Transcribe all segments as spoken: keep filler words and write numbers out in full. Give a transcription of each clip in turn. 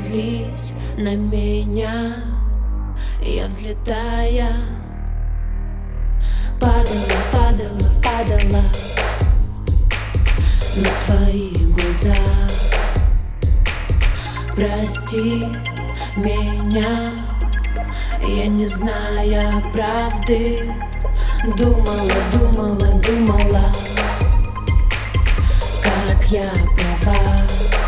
злись на меня, я взлетая падала, падала, падала на твои глаза. Прости меня, я не зная правды, думала, думала, думала, как я права.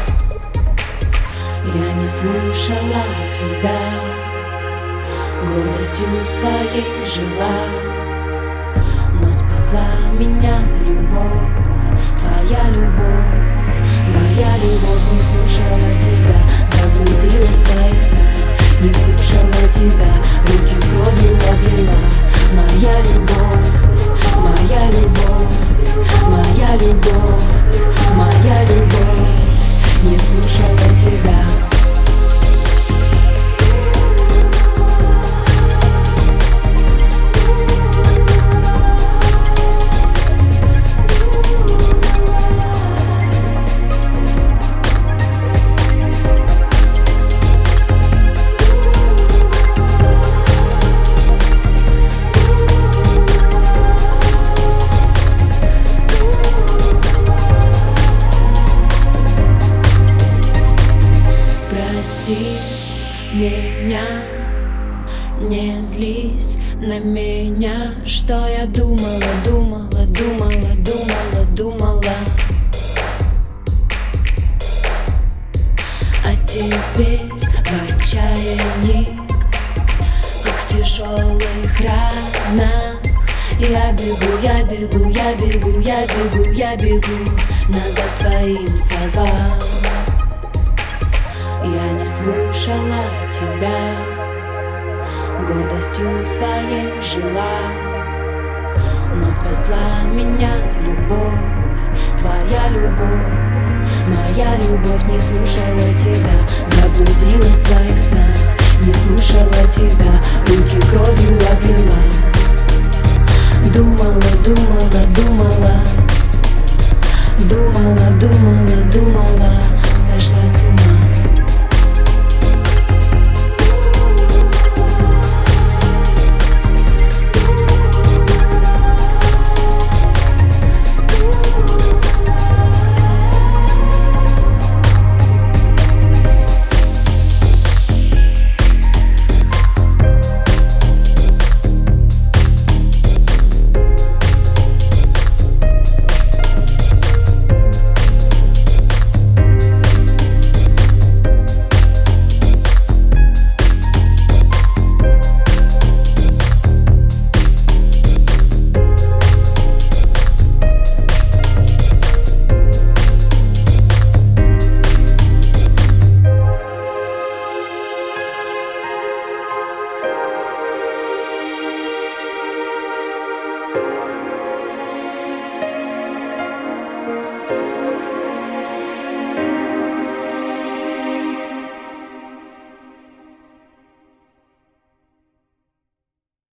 Я не слушала тебя, гордостью своей жила, но спасла меня любовь, твоя любовь. Моя любовь не слушала тебя, заблудилась в своих снах, не слушала тебя, руки кровью облила. Моя любовь, моя любовь, моя любовь, моя любовь не слушала тебя. Прости меня, не злись на меня, что я думала, думала, думала, думала, думала. А теперь в отчаянии, как в тяжелых ранах, я бегу, я бегу, я бегу, я бегу, я бегу назад твоим словам. Я не слушала тебя, гордостью своей жила, но спасла меня любовь, твоя любовь. Моя любовь не слушала тебя, заблудилась в своих снах, не слушала тебя, руки кровью облила. Думала, думала, думала, думала, думала, думала.